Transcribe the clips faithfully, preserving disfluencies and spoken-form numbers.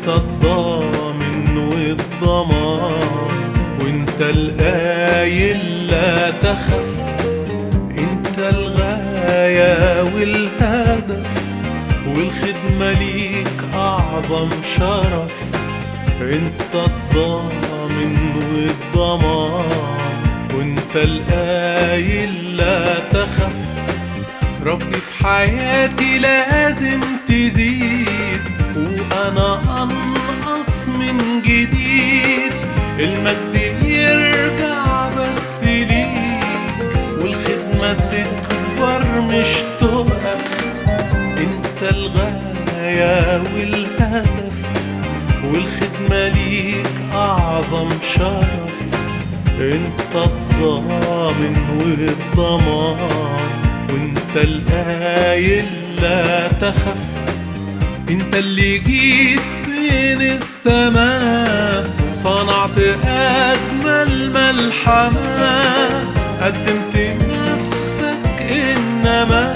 انت الضامن والضمان، وانت القايل لا تخف، انت الغاية والهدف، والخدمة ليك أعظم شرف. انت الضامن والضمان، وانت القايل لا تخف. ربي في حياتي لازم تزيد، وأنا أنقص من جديد. المجد يرجع بس ليك، والخدمة تكبر مش تقف. انت الغاية والهدف، والخدمة ليك أعظم شرف. انت الضامن والضمان، وانت القايل لا تخف. انت اللي جيت من السماء، صنعت أجمل ملحمة. قدمت نفسك إنما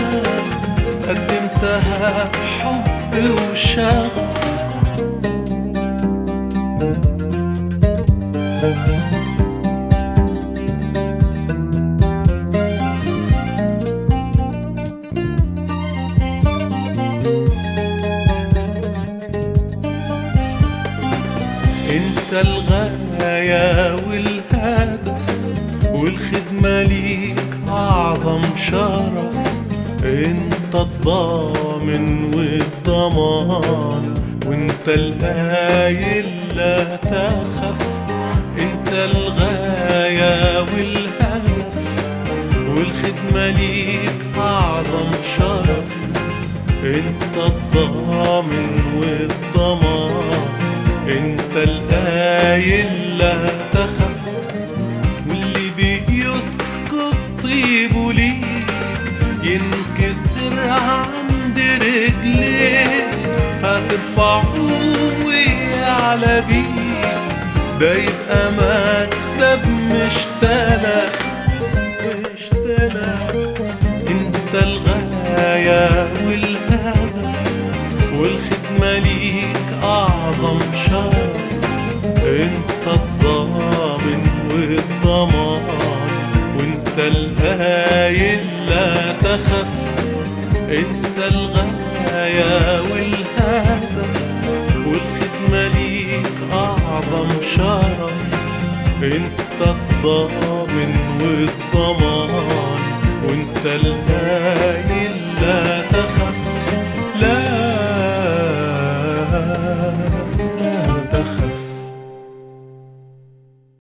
قدمتها بحب وشغف. انت الغاية والهدف، والخدمة ليك أعظم شرف. انت الضامن والضمان، وانت القايل لا تخف. انت الغاية والهدف، والخدمة ليك أعظم شرف. انت الضامن والضمان، انت القايل لا تخف. واللي بيسكب طيبه ليك ينكسر عند رجليك. هترفعه ويعلى بيك، ده يبقى مكسب مش تلف مش تلف. انت الغاية والهدف، والخدمة ليك أعظم شرف. انت الضامن والضمان، وانت القايل لا تخف. انت الغاية والهدف، والخدمة ليك أعظم شرف. انت الضامن والضمان، وانت القايل